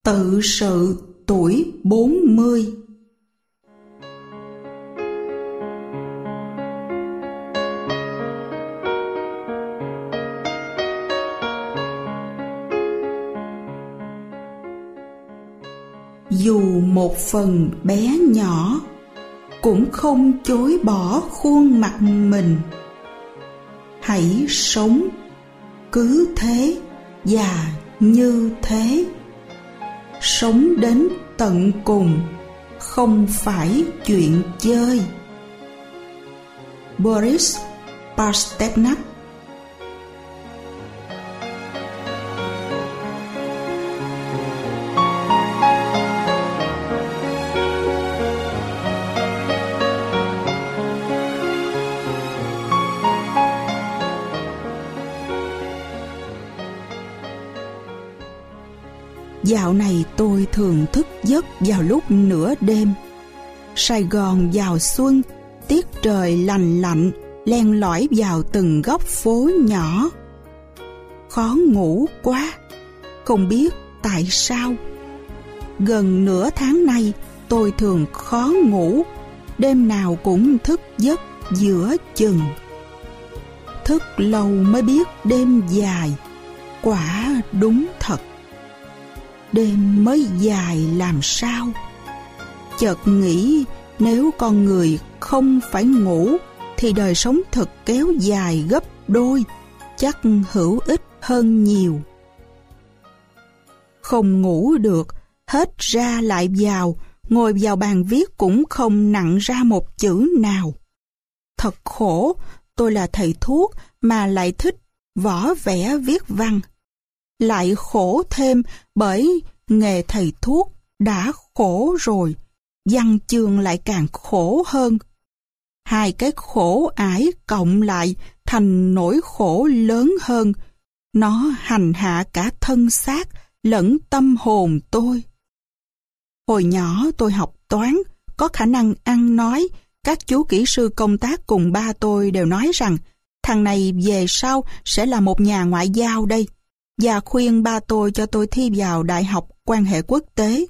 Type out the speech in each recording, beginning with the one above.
Tự sự tuổi 40. Dù một phần bé nhỏ, cũng không chối bỏ khuôn mặt mình. Hãy sống cứ thế và như thế. Sống đến tận cùng không phải chuyện chơi. Boris Pasternak. Dạo này tôi thường thức giấc vào lúc nửa đêm. Sài Gòn vào xuân, tiết trời lành lạnh len lỏi vào từng góc phố nhỏ. Khó ngủ quá, không biết tại sao. Gần nửa tháng nay tôi thường khó ngủ, đêm nào cũng thức giấc giữa chừng. Thức lâu mới biết đêm dài, quả đúng thật. Đêm mới dài làm sao? Chợt nghĩ nếu con người không phải ngủ thì đời sống thực kéo dài gấp đôi, chắc hữu ích hơn nhiều. Không ngủ được, hết ra lại vào, ngồi vào bàn viết cũng không nặng ra một chữ nào. Thật khổ, tôi là thầy thuốc mà lại thích võ vẽ viết văn. Lại khổ thêm bởi nghề thầy thuốc đã khổ rồi, văn chương lại càng khổ hơn. Hai cái khổ ải cộng lại thành nỗi khổ lớn hơn. Nó hành hạ cả thân xác lẫn tâm hồn tôi. Hồi nhỏ tôi học toán, có khả năng ăn nói. Các chú kỹ sư công tác cùng ba tôi đều nói rằng thằng này về sau sẽ là một nhà ngoại giao đây, và khuyên ba tôi cho tôi thi vào Đại học Quan hệ Quốc tế.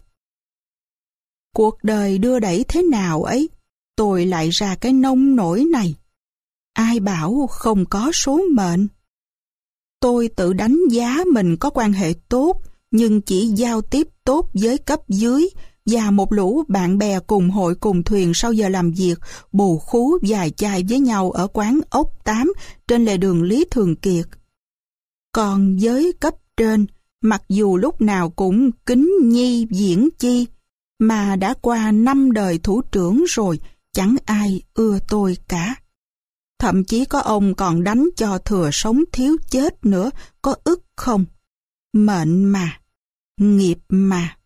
Cuộc đời đưa đẩy thế nào ấy, tôi lại ra cái nông nổi này. Ai bảo không có số mệnh? Tôi tự đánh giá mình có quan hệ tốt, nhưng chỉ giao tiếp tốt với cấp dưới và một lũ bạn bè cùng hội cùng thuyền sau giờ làm việc, bù khú vài chai với nhau ở quán ốc 8 trên lề đường Lý Thường Kiệt. Còn với cấp trên, mặc dù lúc nào cũng kính nhi viễn chi, mà đã qua 5 đời thủ trưởng rồi, chẳng ai ưa tôi cả. Thậm chí có ông còn đánh cho thừa sống thiếu chết nữa, có ức không? Mệnh mà, nghiệp mà.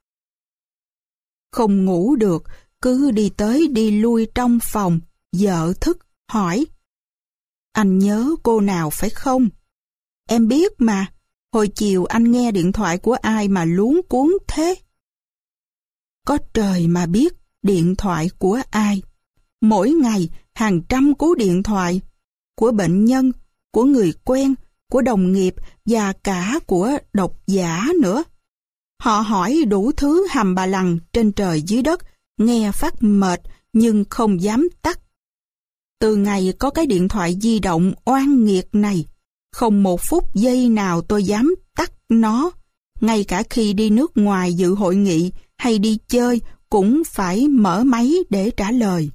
Không ngủ được, cứ đi tới đi lui trong phòng, vợ thức, hỏi: "Anh nhớ cô nào phải không?" "Em biết mà, hồi chiều anh nghe điện thoại của ai mà luống cuống thế?" Có trời mà biết điện thoại của ai. Mỗi ngày hàng trăm cú điện thoại, của bệnh nhân, của người quen, của đồng nghiệp và cả của độc giả nữa. Họ hỏi đủ thứ hầm bà lằng trên trời dưới đất, nghe phát mệt nhưng không dám tắt. Từ ngày có cái điện thoại di động oan nghiệt này, không một phút giây nào tôi dám tắt nó. Ngay cả khi đi nước ngoài dự hội nghị hay đi chơi cũng phải mở máy để trả lời.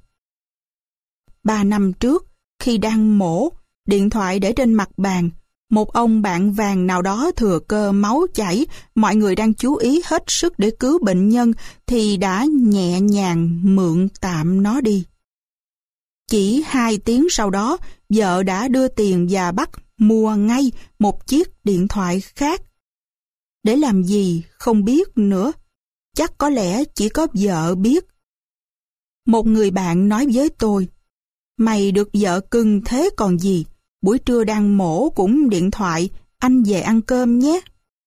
3 năm trước, khi đang mổ, điện thoại để trên mặt bàn, một ông bạn vàng nào đó thừa cơ máu chảy, mọi người đang chú ý hết sức để cứu bệnh nhân thì đã nhẹ nhàng mượn tạm nó đi. Chỉ 2 tiếng sau đó, vợ đã đưa tiền và bắt mua ngay một chiếc điện thoại khác. Để làm gì không biết nữa, chắc có lẽ chỉ có vợ biết. Một người bạn nói với tôi: "Mày được vợ cưng thế còn gì, buổi trưa đang mổ cũng điện thoại, anh về ăn cơm nhé."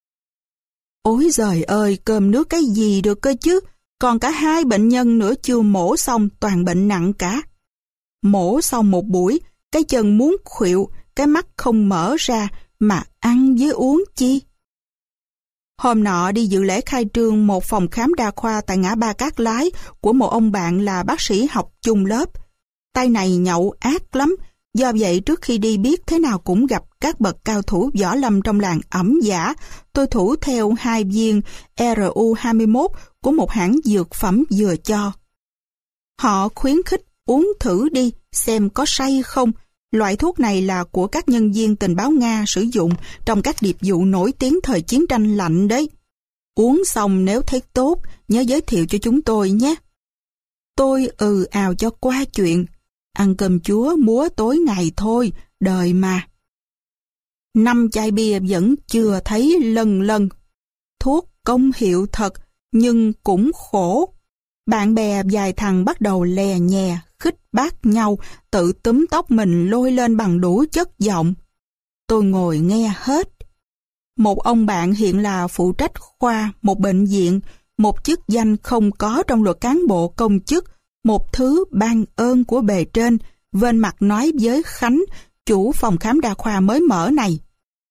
Ôi giời ơi, cơm nước cái gì được cơ chứ, còn cả 2 bệnh nhân nữa chưa mổ xong, toàn bệnh nặng cả. Mổ xong một buổi, cái chân muốn khuỵu, cái mắt không mở ra, mà ăn với uống chi? Hôm nọ đi dự lễ khai trương một phòng khám đa khoa tại ngã ba Cát Lái của một ông bạn là bác sĩ học chung lớp. Tay này nhậu ác lắm, do vậy trước khi đi biết thế nào cũng gặp các bậc cao thủ võ lâm trong làng ẩm dã. Tôi thủ theo 2 viên RU21 của một hãng dược phẩm vừa cho. Họ khuyến khích uống thử đi, xem có say không. Loại thuốc này là của các nhân viên tình báo Nga sử dụng trong các điệp vụ nổi tiếng thời chiến tranh lạnh đấy. Uống xong nếu thấy tốt, nhớ giới thiệu cho chúng tôi nhé. Tôi ào cho qua chuyện. Ăn cơm chúa múa tối ngày thôi, đời mà. 5 chai bia vẫn chưa thấy lần lần. Thuốc công hiệu thật, nhưng cũng khổ. Bạn bè vài thằng bắt đầu lè nhè, khích bác nhau, tự túm tóc mình lôi lên bằng đủ chất giọng. Tôi ngồi nghe hết. Một ông bạn hiện là phụ trách khoa một bệnh viện, một chức danh không có trong luật cán bộ công chức, một thứ ban ơn của bề trên, vênh mặt nói với Khánh, chủ phòng khám đa khoa mới mở này,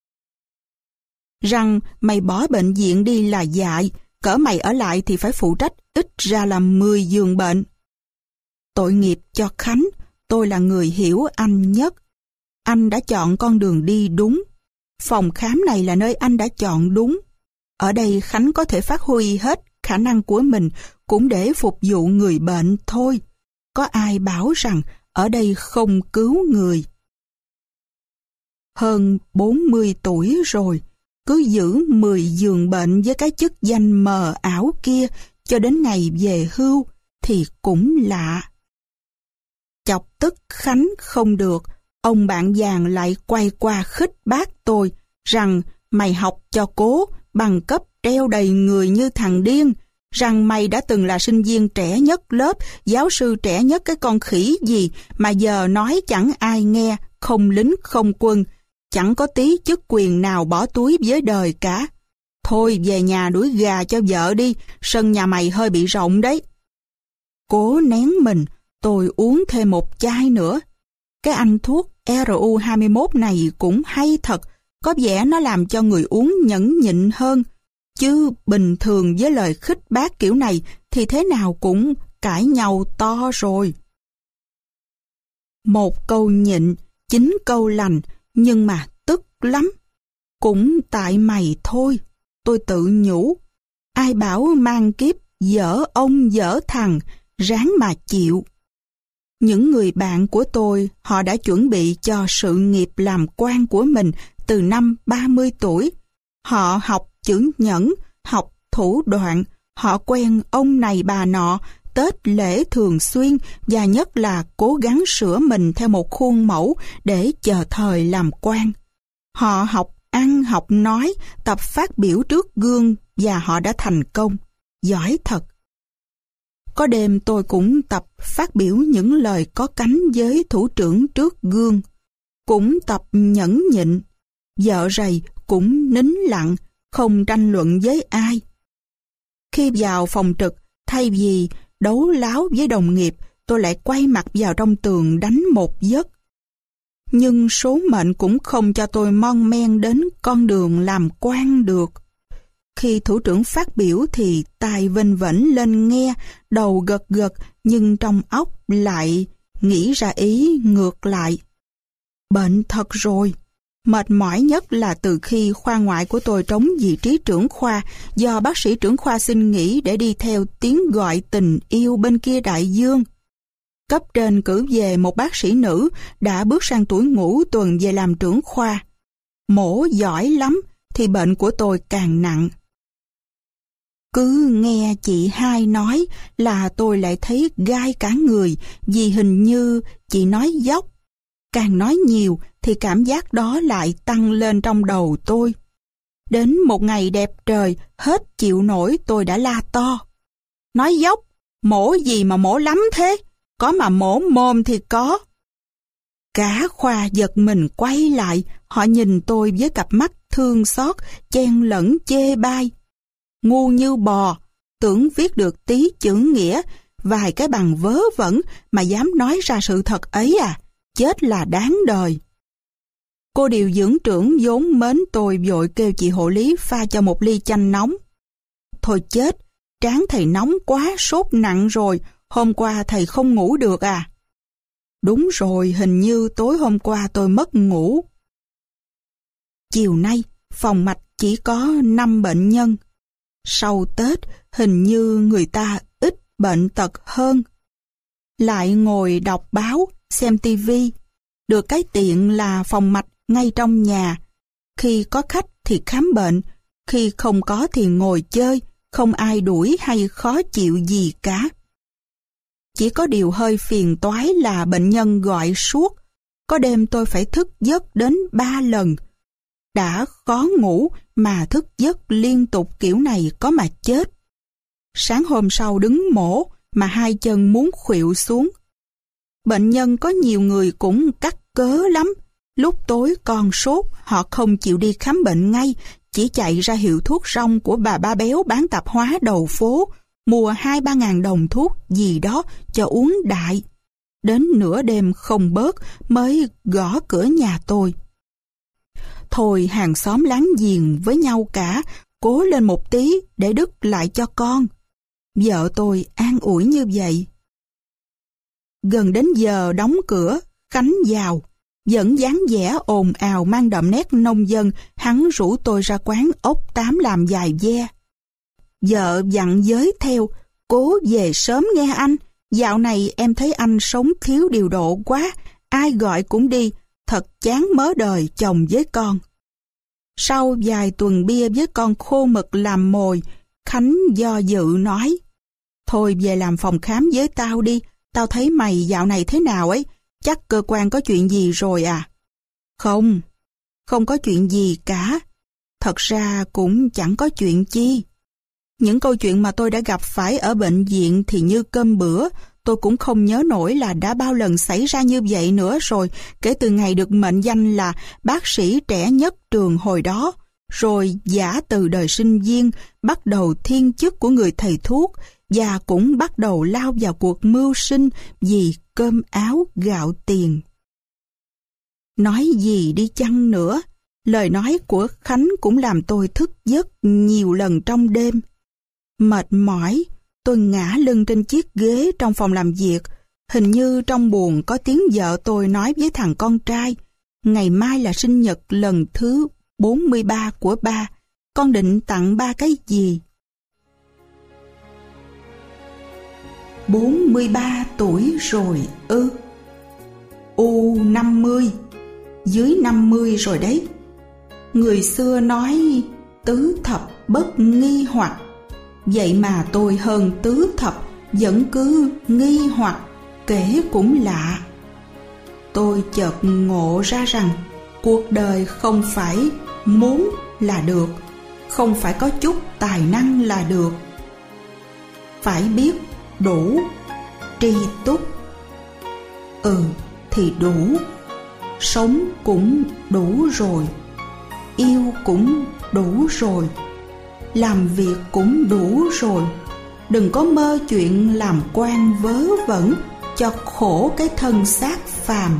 rằng mày bỏ bệnh viện đi là dại, cỡ mày ở lại thì phải phụ trách ít ra là 10 giường bệnh. Tội nghiệp cho Khánh, tôi là người hiểu anh nhất. Anh đã chọn con đường đi đúng. Phòng khám này là nơi anh đã chọn đúng. Ở đây Khánh có thể phát huy hết khả năng của mình cũng để phục vụ người bệnh thôi. Có ai bảo rằng ở đây không cứu người. Hơn 40 tuổi rồi, cứ giữ 10 giường bệnh với cái chức danh mờ ảo kia cho đến ngày về hưu thì cũng lạ. Chọc tức Khánh không được, ông bạn vàng lại quay qua khích bác tôi rằng mày học cho cố, bằng cấp treo đầy người như thằng điên, rằng mày đã từng là sinh viên trẻ nhất lớp, giáo sư trẻ nhất cái con khỉ gì mà giờ nói chẳng ai nghe, không lính không quân, chẳng có tí chức quyền nào bỏ túi với đời cả. Thôi về nhà đuổi gà cho vợ đi, sân nhà mày hơi bị rộng đấy. Cố nén mình, tôi uống thêm một chai nữa. Cái anh thuốc RU21 này cũng hay thật, có vẻ nó làm cho người uống nhẫn nhịn hơn. Chứ bình thường với lời khích bác kiểu này thì thế nào cũng cãi nhau to rồi. Một câu nhịn, 9 câu lành, nhưng mà tức lắm. Cũng tại mày thôi, tôi tự nhủ. Ai bảo mang kiếp dở ông dở thằng, ráng mà chịu. Những người bạn của tôi, họ đã chuẩn bị cho sự nghiệp làm quan của mình từ năm 30 tuổi. Họ học chữ nhẫn, học thủ đoạn, họ quen ông này bà nọ, Tết lễ thường xuyên và nhất là cố gắng sửa mình theo một khuôn mẫu để chờ thời làm quan. Họ học ăn, học nói, tập phát biểu trước gương và họ đã thành công. Giỏi thật. Có đêm tôi cũng tập phát biểu những lời có cánh với thủ trưởng trước gương. Cũng tập nhẫn nhịn. Vợ rầy cũng nín lặng, không tranh luận với ai. Khi vào phòng trực, thay vì đấu láo với đồng nghiệp, tôi lại quay mặt vào trong tường đánh một giấc. Nhưng số mệnh cũng không cho tôi mon men đến con đường làm quan được. Khi thủ trưởng phát biểu thì tai vênh vểnh lên nghe, đầu gật gật, nhưng trong óc lại nghĩ ra ý ngược lại. Bệnh thật rồi. Mệt mỏi nhất là từ khi khoa ngoại của tôi trống vị trí trưởng khoa do bác sĩ trưởng khoa xin nghỉ để đi theo tiếng gọi tình yêu bên kia đại dương. Cấp trên cử về một bác sĩ nữ đã bước sang tuổi ngũ tuần về làm trưởng khoa. Mổ giỏi lắm thì bệnh của tôi càng nặng. Cứ nghe chị hai nói là tôi lại thấy gai cả người vì hình như chị nói dốc. Càng nói nhiều thì cảm giác đó lại tăng lên trong đầu tôi. Đến một ngày đẹp trời, hết chịu nổi tôi đã la to. Nói dốc, mổ gì mà mổ lắm thế? Có mà mổ mồm thì có. Cả khoa giật mình quay lại, họ nhìn tôi với cặp mắt thương xót, chen lẫn chê bai. Ngu như bò, tưởng viết được tí chữ nghĩa, vài cái bằng vớ vẩn mà dám nói ra sự thật ấy à, chết là đáng đời. Cô điều dưỡng trưởng vốn mến tôi vội kêu chị hộ lý pha cho một ly chanh nóng. Thôi chết, trán thầy nóng quá, sốt nặng rồi, hôm qua thầy không ngủ được à? Đúng rồi, hình như tối hôm qua tôi mất ngủ. Chiều nay, phòng mạch chỉ có 5 bệnh nhân. Sau Tết, hình như người ta ít bệnh tật hơn. Lại ngồi đọc báo, xem tivi. Được cái tiện là phòng mạch ngay trong nhà. Khi có khách thì khám bệnh, khi không có thì ngồi chơi, không ai đuổi hay khó chịu gì cả. Chỉ có điều hơi phiền toái là bệnh nhân gọi suốt. Có đêm tôi phải thức giấc đến 3 lần. Đã khó ngủ mà thức giấc liên tục kiểu này có mà chết. Sáng hôm sau đứng mổ mà hai chân muốn khuỵu xuống. Bệnh nhân có nhiều người cũng cắt cớ lắm. Lúc tối con sốt, họ không chịu đi khám bệnh ngay, chỉ chạy ra hiệu thuốc rong của bà Ba Béo bán tạp hóa đầu phố, mua 2-3 ngàn đồng thuốc gì đó cho uống đại. Đến nửa đêm không bớt mới gõ cửa nhà tôi. Thôi hàng xóm láng giềng với nhau cả, cố lên một tí để đứt lại cho con. Vợ tôi an ủi như vậy. Gần đến giờ đóng cửa, Khánh vào. Vẫn dáng vẻ ồn ào mang đậm nét nông dân, hắn rủ tôi ra quán ốc 8 làm vài ve. Vợ dặn giới theo, cố về sớm nghe anh, dạo này em thấy anh sống thiếu điều độ quá, ai gọi cũng đi, thật chán mớ đời chồng với con. Sau vài tuần bia với con khô mực làm mồi, Khánh do dự nói, thôi về làm phòng khám với tao đi, tao thấy mày dạo này thế nào ấy, chắc cơ quan có chuyện gì rồi à? Không, không có chuyện gì cả. Thật ra cũng chẳng có chuyện chi. Những câu chuyện mà tôi đã gặp phải ở bệnh viện thì như cơm bữa, tôi cũng không nhớ nổi là đã bao lần xảy ra như vậy nữa rồi, kể từ ngày được mệnh danh là bác sĩ trẻ nhất trường hồi đó, rồi giả từ đời sinh viên, bắt đầu thiên chức của người thầy thuốc, và cũng bắt đầu lao vào cuộc mưu sinh vì cơm áo gạo tiền. Nói gì đi chăng nữa, lời nói của Khánh cũng làm tôi thức giấc nhiều lần trong đêm. Mệt mỏi, tôi ngã lưng trên chiếc ghế trong phòng làm việc. Hình như trong buồng có tiếng vợ tôi nói với thằng con trai, ngày mai là sinh nhật lần thứ 43 của ba, con định tặng ba cái gì? 43 tuổi rồi ư? U50, dưới 50 rồi đấy. Người xưa nói tứ thập bất nghi hoặc, vậy mà tôi hơn tứ thập vẫn cứ nghi hoặc, kể cũng lạ. Tôi chợt ngộ ra rằng cuộc đời không phải muốn là được, không phải có chút tài năng là được. Phải biết đủ, tri túc. Thì đủ, sống cũng đủ rồi, yêu cũng đủ rồi, làm việc cũng đủ rồi. Đừng có mơ chuyện làm quan vớ vẩn cho khổ cái thân xác phàm.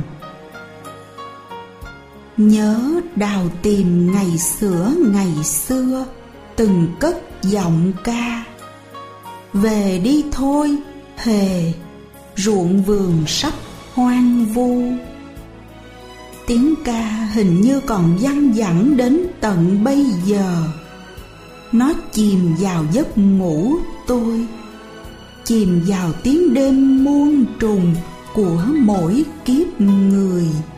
Nhớ Đào Tìm ngày xưa từng cất giọng ca, về đi thôi hề, ruộng vườn sắp hoang vu. Tiếng ca hình như còn văng vẳng đến tận bây giờ. Nó chìm vào giấc ngủ tôi, chìm vào tiếng đêm muôn trùng của mỗi kiếp người.